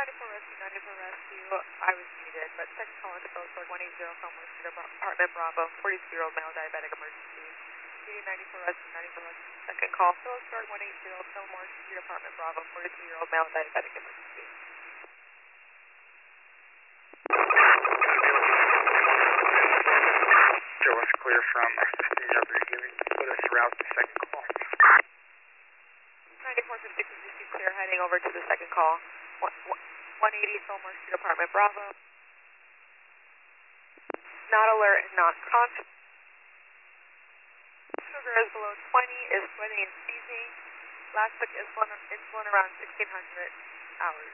94 rescue. I was muted, but second call is Phillipsburg 180 Fillmore Street, apartment Bravo, 42-year-old male diabetic emergency. Muted 94 rescue. Second call, Phillipsburg 180 Fillmore Street, apartment Bravo, 42-year-old male diabetic emergency. Joe is clear from assisting other hearing. Put us throughout the second call. 9456 clear, heading over to the second call. 180 Fillmore Street, apartment Bravo. Not alert and not conscious. Sugar is below 20, is sweating and seizing. Last took insulin around 1600 hours.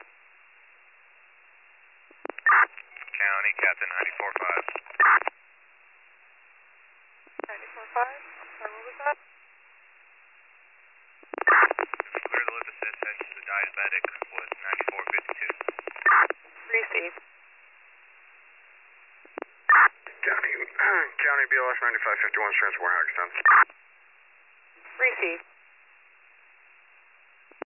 County, Captain 94.5. 94.5? I'm sorry, what was that? Clear to live assist, head to the diabetic was 94.52. Receive. County BLS 9551, Transport, how extends? Receive.